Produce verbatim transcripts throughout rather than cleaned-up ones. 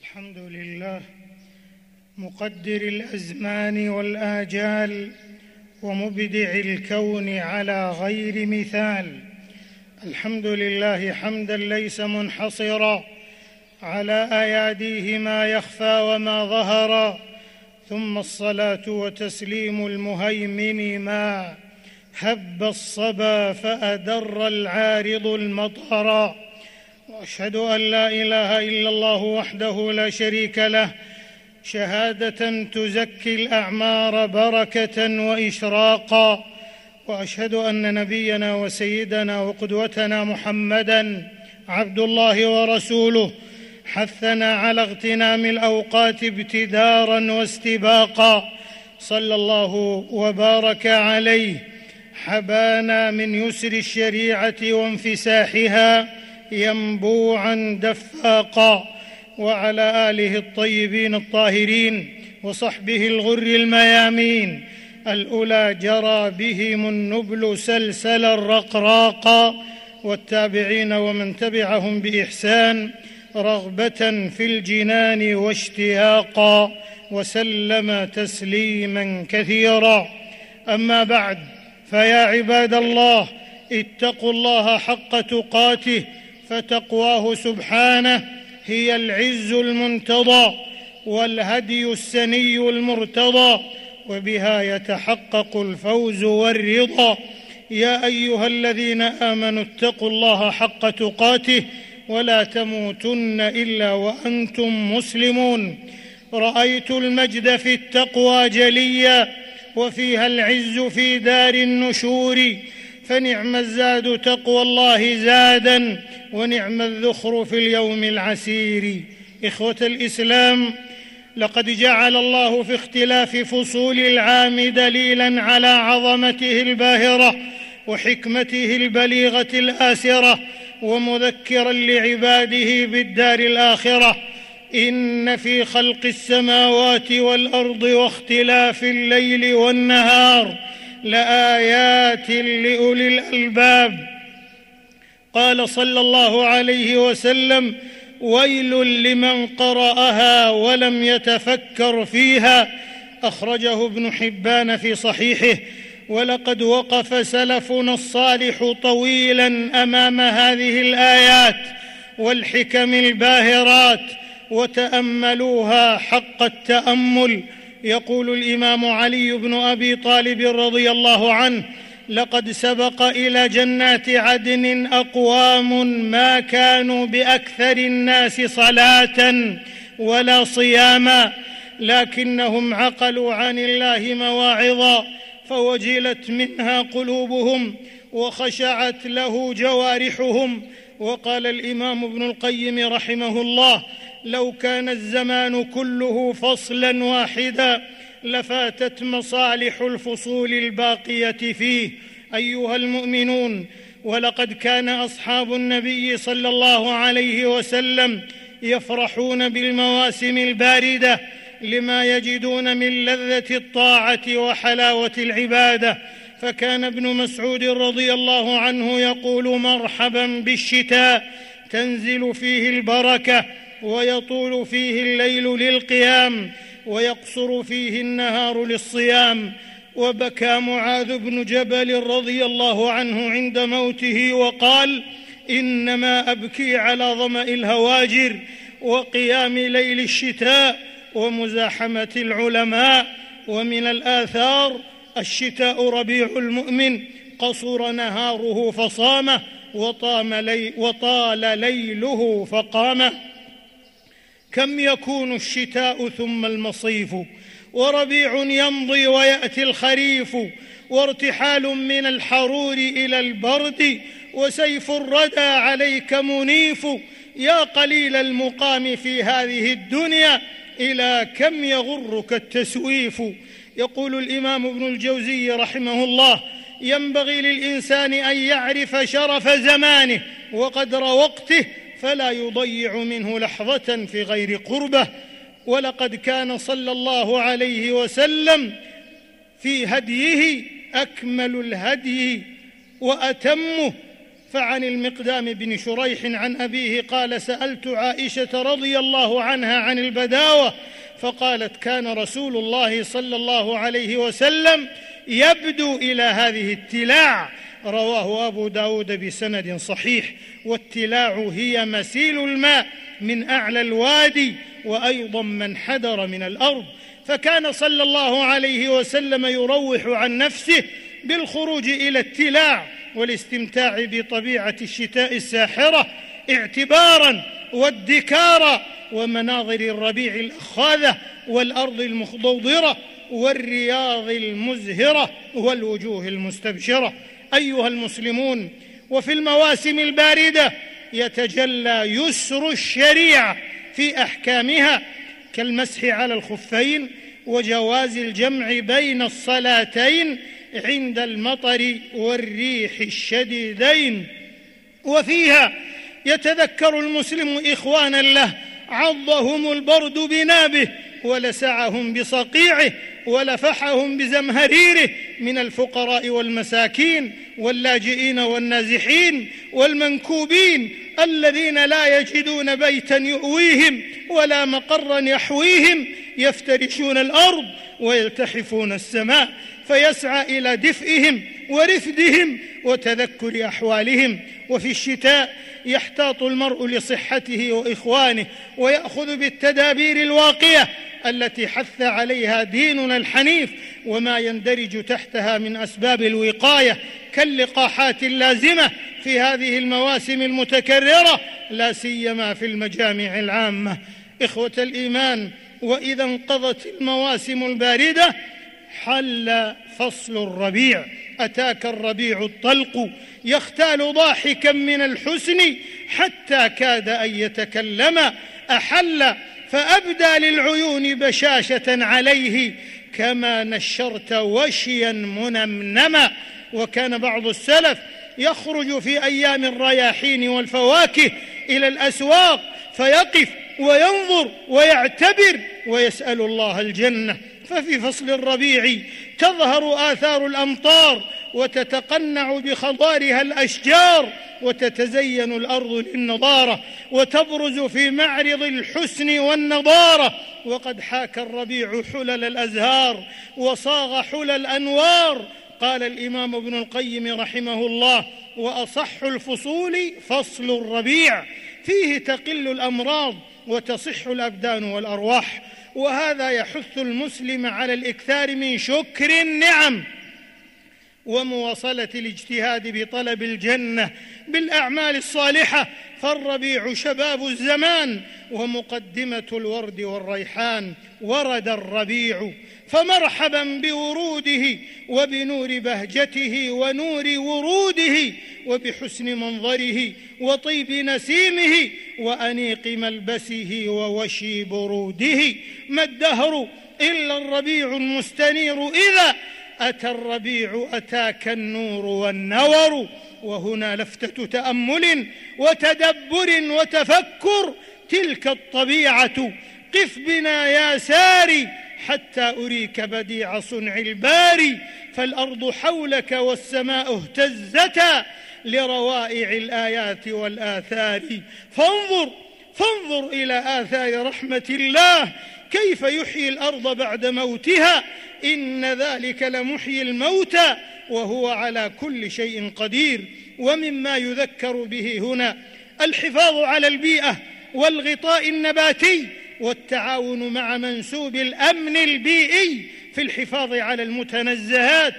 الحمد لله مقدر الأزمان والآجال ومبدع الكون على غير مثال. الحمد لله حمدا ليس منحصرا على أياديه ما يخفى وما ظهر، ثم الصلاة وتسليم المهيمن ما هب الصبا فأدر العارض المطر. وأشهد أن لا إله إلا الله وحده لا شريك له شهادة تزكي الأعمار بركة وإشراقا. وأشهد أن نبينا وسيدنا وقدوتنا محمدًا عبد الله ورسوله حثنا على اغتنام الأوقات ابتدارا واستباقا، صلى الله وبارك عليه، حبانا من يسر الشريعة وانفساحها ينبوعا دفاقا، وعلى آله الطيبين الطاهرين وصحبه الغر الميامين الأولى جرى بهم النبل سلسلا رقراقا، والتابعين ومن تبعهم بإحسان رغبة في الجنان واشتياقا، وسلم تسليما كثيرا. أما بعد، فيا عباد الله، اتقوا الله حق تقاته، فتقواه سبحانه هي العز المنتضى والهدي السني المرتضى، وبها يتحقق الفوز والرضا. يا أيها الذين آمنوا اتقوا الله حق تقاته ولا تموتن إلا وأنتم مسلمون. رأيت المجد في التقوى جليا، وفيها العز في دار النشور، فنعم الزاد تقوى الله زادا، ونعم الذخر في اليوم العسير. إخوة الإسلام، لقد جعل الله في اختلاف فصول العام دليلا على عظمته الباهرة وحكمته البليغة الآسرة، ومذكرا لعباده بالدار الآخرة. إن في خلق السماوات والأرض واختلاف الليل والنهار لآيات لأولي الألباب. قال صلى الله عليه وسلم: ويل لمن قرأها ولم يتفكر فيها. أخرجه ابن حبان في صحيحه. ولقد وقف سلفنا الصالح طويلا أمام هذه الآيات والحكم الباهرات وتأملوها حق التأمل. يقول الإمام علي بن أبي طالب رضي الله عنه: لقد سبق إلى جنات عدن أقوام ما كانوا بأكثر الناس صلاة ولا صياما، لكنهم عقلوا عن الله مواعظا فوجلت منها قلوبهم وخشعت له جوارحهم. وقال الإمام ابن القيم رحمه الله: لو كان الزمان كله فصلا واحدا لفاتت مصالح الفصول الباقية فيه. أيها المؤمنون، ولقد كان أصحاب النبي صلى الله عليه وسلم يفرحون بالمواسم الباردة لما يجدون من لذة الطاعة وحلاوة العبادة. فكان ابن مسعود رضي الله عنه يقول: مرحبا بالشتاء، تنزل فيه البركة ويطول فيه الليل للقيام ويقصر فيه النهار للصيام. وبكى معاذ بن جبل رضي الله عنه عند موته وقال: إنما أبكي على ظمأ الهواجر وقيام ليل الشتاء ومزاحمة العلماء. ومن الآثار: الشتاء ربيع المؤمن، قصر نهاره فصامه وطام لي وطال ليله فقامه. كم يكون الشتاء ثم المصيف، وربيع يمضي ويأتي الخريف، وارتحال من الحرور إلى البرد، وسيف الردى عليك منيف. يا قليل المقام في هذه الدنيا، إلى كم يغرك التسويف. يقول الإمام ابن الجوزي رحمه الله: ينبغي للإنسان أن يعرف شرف زمانه وقدر وقته، فلا يضيع منه لحظة في غير قربه. ولقد كان صلى الله عليه وسلم في هديه أكمل الهدي وأتمه، فعن المقدام بن شريح عن أبيه قال: سألت عائشة رضي الله عنها عن البداوة فقالت: كان رسول الله صلى الله عليه وسلم يبدو إلى هذه التلاع. رواه أبو داود بسند صحيح. والتلاع هي مسيل الماء من أعلى الوادي وأيضا من حدر من الأرض. فكان صلى الله عليه وسلم يروح عن نفسه بالخروج إلى التلاع والاستمتاع بطبيعة الشتاء الساحرة اعتبارا وادكارا ومناظر الربيع الأخاذة والأرض المخضوضرة والرياض المزهرة والوجوه المستبشرة. أيها المسلمون، وفي المواسم الباردة يتجلى يسر الشريعة في أحكامها كالمسح على الخفين وجواز الجمع بين الصلاتين عند المطر والريح الشديدين. وفيها يتذكر المسلم إخوانا له عضهم البرد بنابه ولسعهم بصقيعه ولفحهم بزمهريره من الفقراء والمساكين واللاجئين والنازحين والمنكوبين الذين لا يجدون بيتا يؤويهم ولا مقرا يحويهم، يفترشون الأرض ويلتحفون السماء، فيسعى إلى دفئهم ورفدهم وتذكر أحوالهم. وفي الشتاء يحتاط المرء لصحته وإخوانه ويأخذ بالتدابير الواقية التي حث عليها ديننا الحنيف وما يندرج تحتها من أسباب الوقاية كاللقاحات اللازمة في هذه المواسم المتكررة، لا سيما في المجامع العامة. إخوة الإيمان، وإذا انقضت المواسم الباردة حل فصل الربيع. أتاك الربيع الطلق يختال ضاحكا من الحسن حتى كاد أن يتكلم، أحل فأبدى للعيون بشاشة عليه كما نشرت وشيا منمنما. وكان بعض السلف يخرج في أيام الرياحين والفواكه إلى الأسواق فيقف وينظر ويعتبر ويسأل الله الجنة. ففي فصل الربيع تظهر آثار الأمطار وتتقنع بخضارها الأشجار وتتزين الأرض للنضارة وتبرز في معرض الحسن والنضارة. وقد حاك الربيع حلل الأزهار وصاغ حلل الأنوار. قال الإمام ابن القيم رحمه الله: وأصح الفصول فصل الربيع، فيه تقل الأمراض وتصح الأبدان والأرواح. وهذا يحث المسلم على الإكثار من شكر النعم ومواصلة الاجتهاد بطلب الجنة بالأعمال الصالحة، فالربيع شباب الزمان ومقدمة الورد والريحان. ورد الربيع فمرحبا بوروده وبنور بهجته ونور وروده وبحسن منظره وطيب نسيمه وأنيق ملبسه ووشي بروده. ما الدهر إلا الربيع المستنير، إذا أتى الربيع أتاك النور والنور. وهنا لفتة تأمل وتدبر وتفكر، تلك الطبيعة قف بنا يا ساري حتى أريك بديع صنع الباري. فالأرض حولك والسماء اهتزتا لروائع الآيات والآثار. فانظر فانظر إلى آثار رحمة الله كيف يحيي الأرض بعد موتها، إن ذلك لمحيي الموتى وهو على كل شيء قدير. ومما يذكر به هنا الحفاظ على البيئة والغطاء النباتي والتعاون مع منسوب الأمن البيئي في الحفاظ على المتنزهات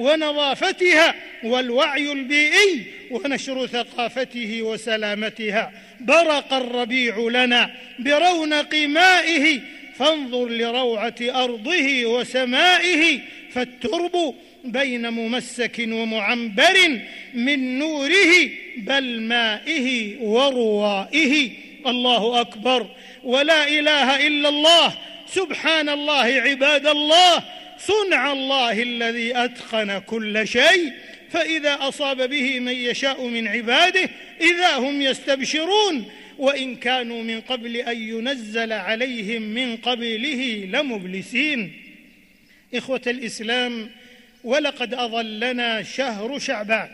ونظافتها والوعي البيئي ونشر ثقافته وسلامتها. برق الربيع لنا برونق مائه، فانظر لروعة أرضه وسمائه، فالترب بين ممسك ومعنبر من نوره بل مائه وروائه. الله أكبر ولا إله إلا الله، سبحان الله عباد الله، صنع الله الذي أتقن كل شيء. فإذا أصاب به من يشاء من عباده إذا هم يستبشرون، وإن كانوا من قبل أن ينزل عليهم من قبله لمبلسين. إخوة الإسلام، ولقد أظلنا شهر شعبان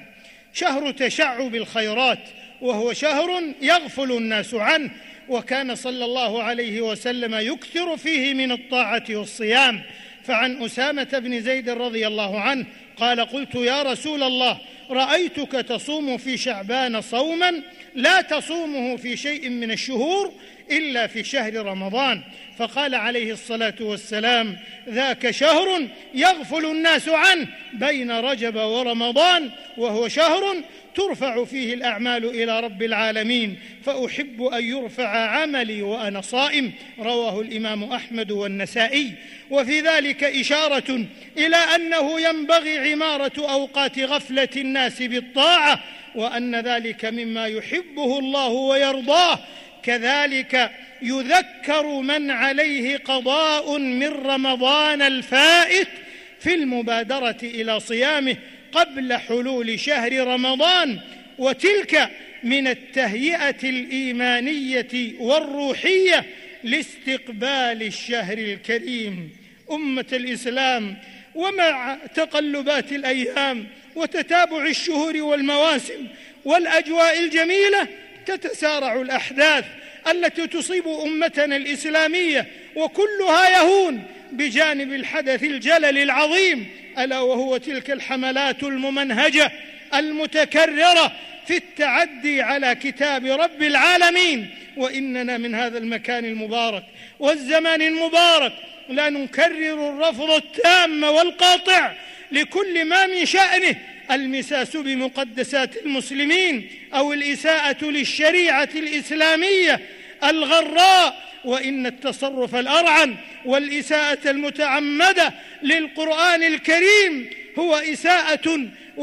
شهر تشعب الخيرات، وهو شهر يغفل الناس عنه، وكان صلى الله عليه وسلم يكثر فيه من الطاعة والصيام. فعن أسامة بن زيد رضي الله عنه قال: قلت يا رسول الله، رأيتك تصوم في شعبان صوما لا تصومه في شيء من الشهور إلا في شهر رمضان. فقال عليه الصلاة والسلام: ذاك شهر يغفل الناس عنه بين رجب ورمضان، وهو شهر ترفع فيه الأعمال إلى رب العالمين، فأحب أن يرفع عملي وأنا صائم. رواه الإمام أحمد والنسائي. وفي ذلك إشارة إلى أنه ينبغي عمارة أوقات غفلة الناس بالطاعة، وأن ذلك مما يحبه الله ويرضاه. كذلك يذكر من عليه قضاء من رمضان الفائت في المبادرة إلى صيامه قبل حلول شهر رمضان، وتلك من التهيئة الإيمانية والروحية لاستقبال الشهر الكريم. أمة الإسلام، ومع تقلبات الأيام وتتابع الشهور والمواسم والأجواء الجميلة، تتسارع الأحداث التي تصيب أمتنا الإسلامية، وكلها يهون بجانب الحدث الجلل العظيم، ألا وهو تلك الحملات الممنهجة المتكررة في التعدي على كتاب رب العالمين. وإننا من هذا المكان المبارك والزمان المبارك لا نكرر الرفض التام والقاطع لكل ما من شأنه المساس بمقدسات المسلمين أو الإساءة للشريعة الإسلامية الغراء، وإن التصرف الأرعن والإساءة المتعمدة للقرآن الكريم هو إساءة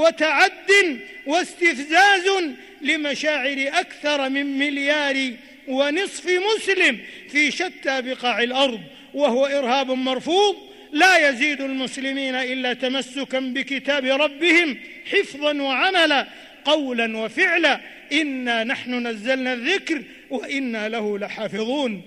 وتعد واستفزاز لمشاعر أكثر من مليار ونصف مسلم في شتى بقاع الأرض، وهو إرهاب مرفوض لا يزيد المسلمين إلا تمسكا بكتاب ربهم حفظا وعملا قولا وفعلا. إنا نحن نزلنا الذكر وإنا له لحافظون.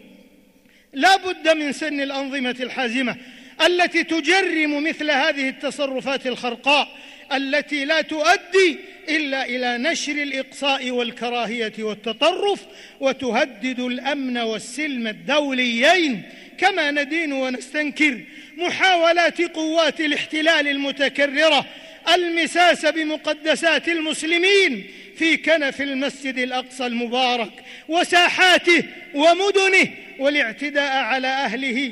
لا بد من سن الأنظمة الحازمة التي تجرم مثل هذه التصرفات الخرقاء التي لا تؤدي إلا إلى نشر الإقصاء والكراهية والتطرف، وتهدد الأمن والسلم الدوليين. كما ندين ونستنكر محاولات قوات الاحتلال المتكررة المساس بمقدسات المسلمين في كنف المسجد الأقصى المبارك وساحاته ومدنه، والاعتداء على أهله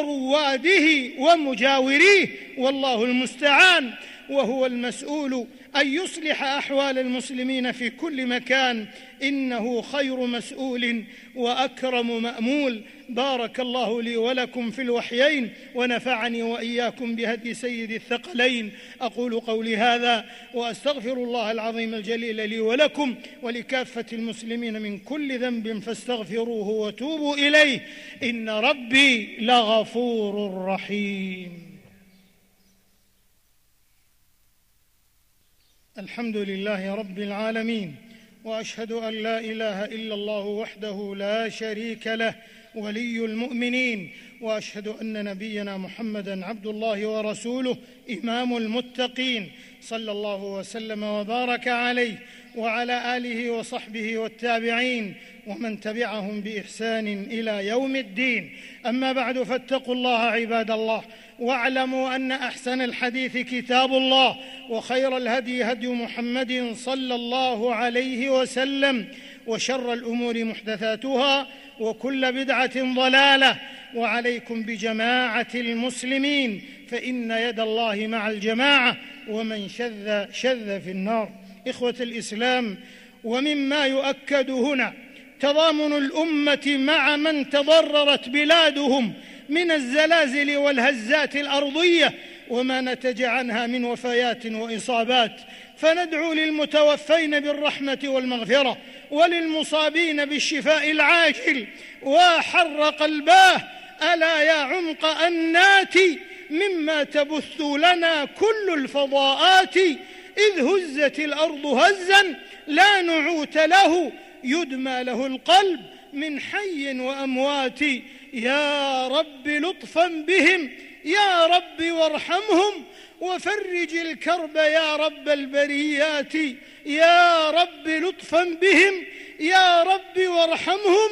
ورواده ومجاوريه، والله المستعان. وهو المسؤول أن يصلح أحوال المسلمين في كل مكان، إنه خير مسؤول وأكرم مأمول. بارك الله لي ولكم في الوحيين، ونفعني وإياكم بهدي سيد الثقلين. أقول قولي هذا وأستغفر الله العظيم الجليل لي ولكم ولكافة المسلمين من كل ذنب، فاستغفروه وتوبوا إليه، إن ربي لغفور رحيم. الحمد لله رب العالمين، وأشهد أن لا إله إلا الله وحده لا شريك له ولي المؤمنين، وأشهد أن نبينا محمدًا عبد الله ورسوله إمام المتقين، صلى الله وسلم وبارك عليه وعلى آله وصحبه والتابعين ومن تبعهم بإحسان إلى يوم الدين. أما بعد، فاتقوا الله عباد الله، واعلموا أن أحسن الحديث كتاب الله، وخير الهدي هدي محمد صلى الله عليه وسلم، وشر الأمور محدثاتها، وكل بدعة ضلالة. وعليكم بجماعة المسلمين، فإن يد الله مع الجماعة، ومن شذ شذ في النار. إخوة الإسلام، ومما يؤكد هنا تضامن الأمة مع من تضررت بلادهم من الزلازل والهزات الأرضية وما نتج عنها من وفيات وإصابات، فندعو للمتوفين بالرحمة والمغفرة، وللمصابين بالشفاء العاجل. وحر قلباه ألا يا عمق أنات مما تبث لنا كل الفضاءات، إذ هزت الأرض هزا لا نعوت له، يدمى له القلب من حي وأموات. يا رب لطفا بهم يا رب وارحمهم وفرج الكرب يا رب البريات. يا رب لطفا بهم يا رب وارحمهم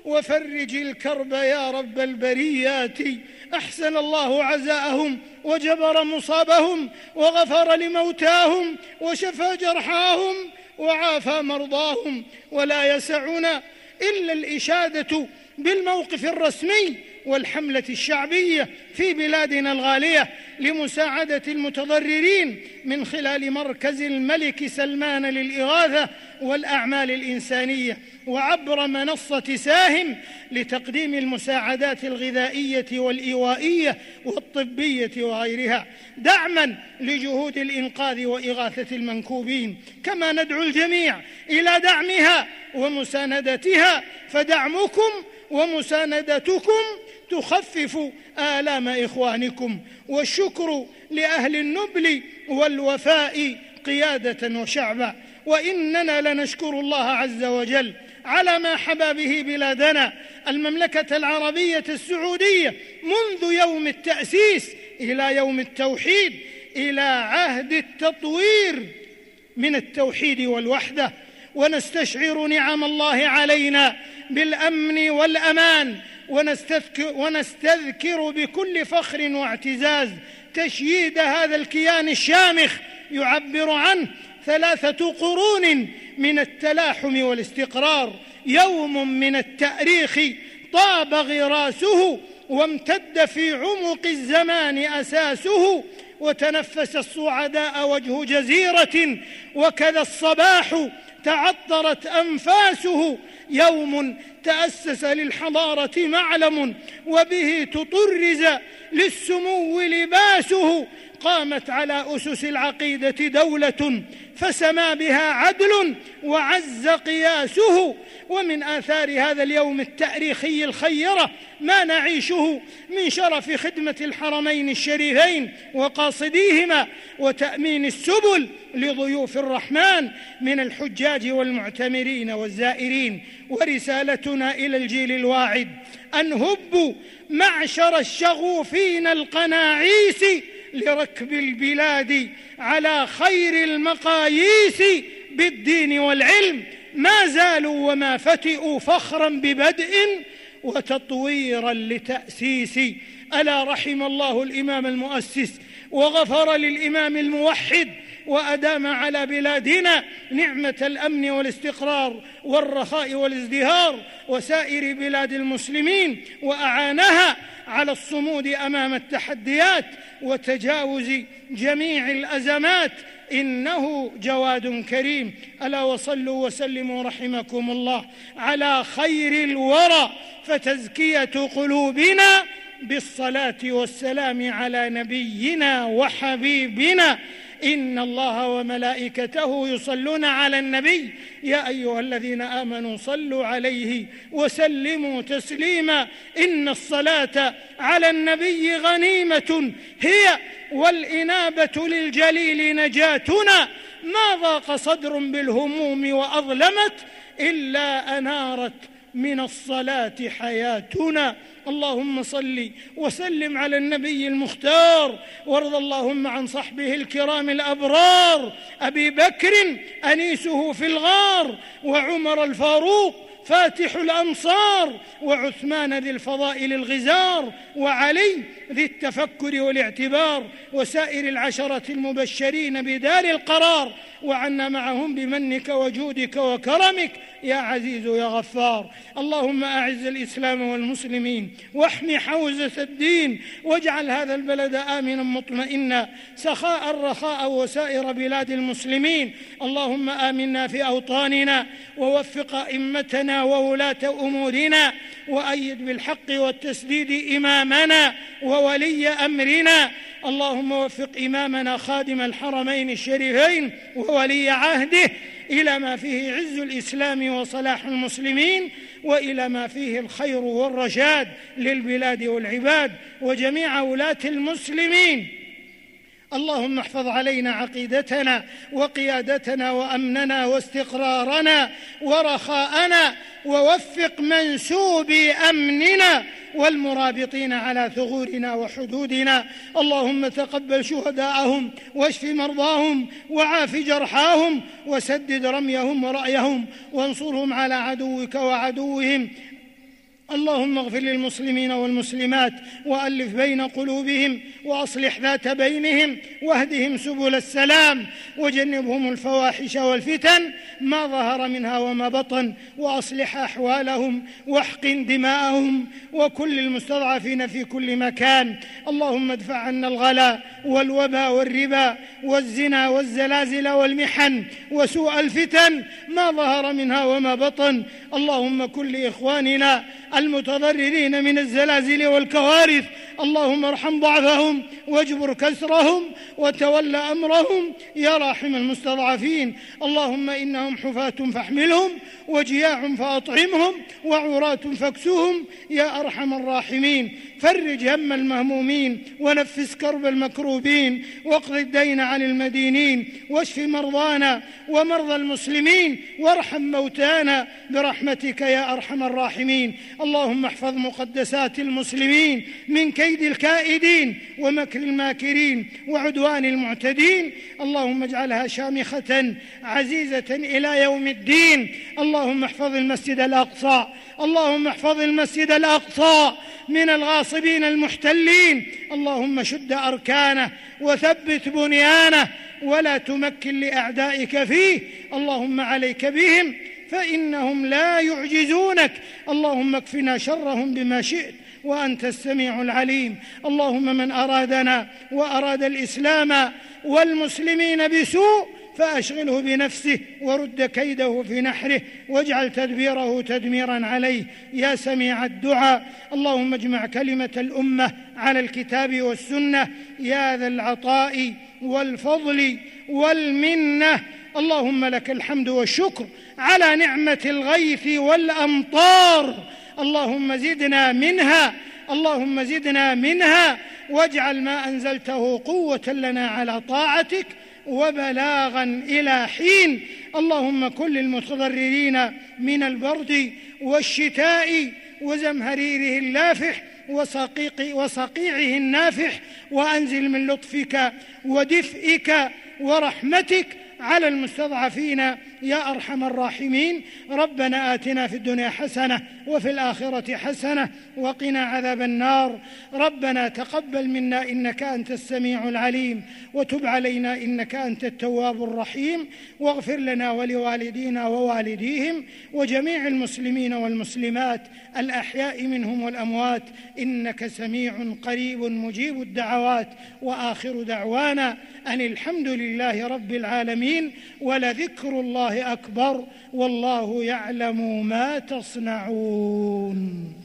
وفرج الكرب يا رب البريات. أحسن الله عزاءهم وجبر مصابهم وغفر لموتاهم وشفى جرحاهم وعافى مرضاهم. ولا يسعنا إلا الإشادة بالموقف الرسمي والحملة الشعبية في بلادنا الغالية لمساعدة المتضررين من خلال مركز الملك سلمان للإغاثة والأعمال الإنسانية، وعبر منصة ساهم لتقديم المساعدات الغذائية والإيوائية والطبية وغيرها، دعما لجهود الإنقاذ وإغاثة المنكوبين. كما ندعو الجميع إلى دعمها ومساندتها، فدعمكم ومساندتكم تخفف آلام إخوانكم. والشكر لأهل النبل والوفاء قيادة وشعبا. وإننا لنشكر الله عز وجل على ما حبى به بلادنا المملكة العربية السعودية منذ يوم التأسيس إلى يوم التوحيد، إلى عهد التطوير من التوحيد والوحدة، ونستشعر نعم الله علينا بالأمن والأمان، ونستذكر, ونستذكر بكل فخر واعتزاز تشييد هذا الكيان الشامخ يعبر عنه ثلاثة قرون من التلاحم والاستقرار، يوم من التاريخ طاب غراسه وامتد في عمق الزمان أساسه، وتنفس الصعداء وجه جزيرة وكذا الصباح تعطرت أنفاسه، يوم تأسس للحضارة معلم وبه تطرز للسمو لباسه، قامت على أسس العقيدة دولة فسما بها عدل وعز قياسه. ومن آثار هذا اليوم التاريخي الخيرة ما نعيشه من شرف خدمة الحرمين الشريفين وقاصديهما وتأمين السبل لضيوف الرحمن من الحجاج والمعتمرين والزائرين. ورسالتنا إلى الجيل الواعد أن هبوا معشر الشغوفين القناعيس لركب البلاد على خير المقاييس بالدين والعلم، ما زالوا وما فتئوا فخرا ببدء وتطويرا لتأسيس. ألا رحم الله الإمام المؤسس وغفر للإمام الموحد، وأدام على بلادنا نعمة الأمن والاستقرار والرخاء والازدهار وسائر بلاد المسلمين، وأعانها على الصمود أمام التحديات وتجاوز جميع الأزمات، إنه جواد كريم. ألا وصلوا وسلموا رحمكم الله على خير الورى، فتزكية قلوبنا بالصلاة والسلام على نبينا وحبيبنا. إن الله وملائكته يصلون على النبي يا أيها الذين آمنوا صلوا عليه وسلموا تسليما. إن الصلاة على النبي غنيمة هي والإنابة للجليل نجاتنا، ما ضاق صدر بالهموم وأظلمت إلا أنارت من الصلاة حياتنا. اللهم صل وسلم على النبي المختار، وارض اللهم عن صحبه الكرام الأبرار، أبي بكر أنيسه في الغار، وعمر الفاروق فاتح الأمصار، وعثمان ذي الفضائل الغزار، وعلي ذي التفكر والاعتبار، وسائر العشرة المبشرين بدار القرار، وعنا معهم بمنك وجودك وكرمك يا عزيز يا غفار. اللهم أعز الإسلام والمسلمين واحمي حوزة الدين، واجعل هذا البلد آمنا مطمئنا سخاء رخاء وسائر بلاد المسلمين. اللهم آمنا في أوطاننا، ووفق أئمتنا وولاة أمورنا، وأيد بالحق والتسديد إمامنا وولي أمرنا. اللهم وفق إمامنا خادم الحرمين الشريفين وولي عهده إلى ما فيه عز الإسلام وصلاح المسلمين، وإلى ما فيه الخير والرشاد للبلاد والعباد وجميع ولاة المسلمين. اللهم احفظ علينا عقيدتنا وقيادتنا وأمننا واستقرارنا ورخاءنا، ووفق منسوبي أمننا والمرابطين على ثغورنا وحدودنا. اللهم تقبل شهداءهم واشف مرضاهم وعاف جرحاهم وسدد رميهم ورأيهم وانصرهم على عدوك وعدوهم. اللهم اغفر للمسلمين والمسلمات وألف بين قلوبهم وأصلح ذات بينهم واهدهم سبل السلام وجنبهم الفواحش والفتن ما ظهر منها وما بطن، وأصلح أحوالهم واحقن دماءهم وكل المستضعفين في كل مكان. اللهم ادفع عنا الغلا والوباء والربا والزنا والزلازل والمحن وسوء الفتن ما ظهر منها وما بطن. اللهم كن لإخواننا المتضررين من الزلازل والكوارث، اللهم ارحم ضعفهم واجبر كسرهم وتول أمرهم يا راحم المستضعفين. اللهم إنهم حفاة فاحملهم وجياع فأطعمهم وعراة فاكسوهم يا أرحم الراحمين. فرج هم المهمومين ونفس كرب المكروبين واقض الدين عن المدينين واشف مرضانا ومرضى المسلمين وارحم موتانا برحمتك يا أرحم الراحمين. اللهم احفظ مقدسات المسلمين من كيد الكائدين ومكر الماكرين وعدوان المعتدين. اللهم اجعلها شامخة عزيزة إلى يوم الدين. اللهم احفظ المسجد الأقصى، اللهم احفظ المسجد الأقصى من الغاصبين المحتلين. اللهم شد أركانه وثبت بنيانه ولا تمكن لأعدائك فيه. اللهم عليك بهم فإنهم لا يعجزونك. اللهم اكفنا شرهم بما شئت وأنت السميع العليم. اللهم من أرادنا وأراد الإسلام والمسلمين بسوء فأشغله بنفسه ورد كيده في نحره واجعل تدبيره تدميرا عليه يا سميع الدعاء. اللهم اجمع كلمة الأمة على الكتاب والسنة يا ذا العطاء والفضل والمنة. اللهم لك الحمد والشكر على نعمة الغيث والأمطار. اللهم زدنا منها، اللهم زدنا منها واجعل ما أنزلته قوة لنا على طاعتك وبلاغا إلى حين. اللهم كن للمتضررين من البرد والشتاء وزمهريره اللافح وصقيق وصقيعه النافح، وأنزل من لطفك ودفئك ورحمتك على المستضعفين يا أرحم الراحمين. ربنا آتنا في الدنيا حسنة وفي الآخرة حسنة وقنا عذاب النار. ربنا تقبل منا إنك أنت السميع العليم وتب علينا إنك أنت التواب الرحيم، واغفر لنا ولوالدينا ووالديهم وجميع المسلمين والمسلمات الأحياء منهم والأموات إنك سميع قريب مجيب الدعوات. وآخر دعوانا أن الحمد لله رب العالمين ولذكر الله أكبر والله يعلم ما تصنعون.